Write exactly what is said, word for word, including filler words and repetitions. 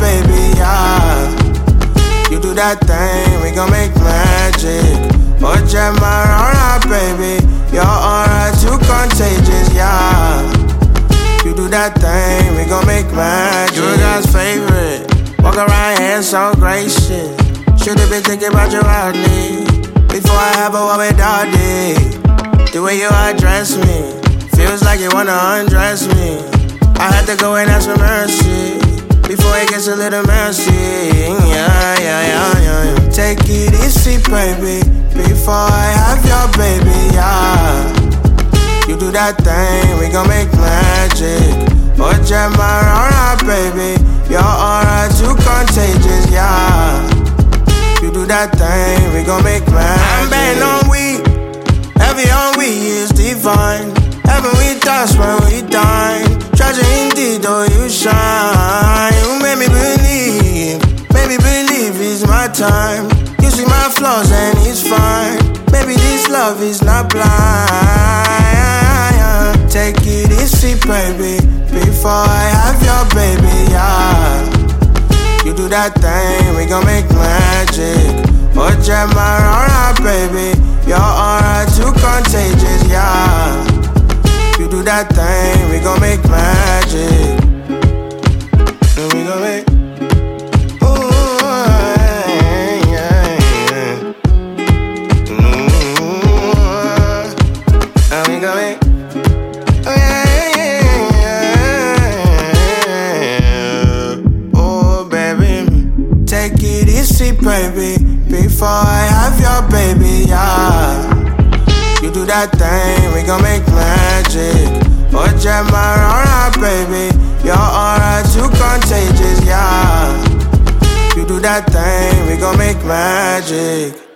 baby, yeah. You do that thing, we gon' make magic. Oh, Gemma, baby, your aura too contagious, yeah. You do that thing, we gon' make magic. You God's favorite, walk around here so gracious. Should've been thinking about you hardly before I have a one without it. The way you address me feels like you wanna undress me. I had to go and ask for mercy before it gets a little messy. Yeah, yeah, yeah, yeah, yeah. Take it easy, baby, before I have your baby, yeah. You do that thing, we gon' make magic. Oh, Gemma, baby, your aura too contagious, yeah. You do that thing, we gon' make magic. I'm betting on we, heavy on we is divine. Heaven we touch when we dine. Treasure indeed, though you shine. You made me believe, made me believe it's my time. You see my flaws and it's fine. Maybe this love is not blind. Take it easy, baby, before I have your baby, yeah. You do that thing, we gon' make magic. Oh, Gemma, baby, your aura too contagious, yeah. You do that thing, we gon' make magic. And we gon' make. Ooh, yeah, yeah. Ooh, and we gon' make. Oh, yeah, yeah, yeah. Oh, baby, take it easy, baby, before I have your baby, yeah. You do that thing, we gon' make magic. Oh, Gemma, baby, your aura too contagious, yeah. You do that thing, we gon' make magic.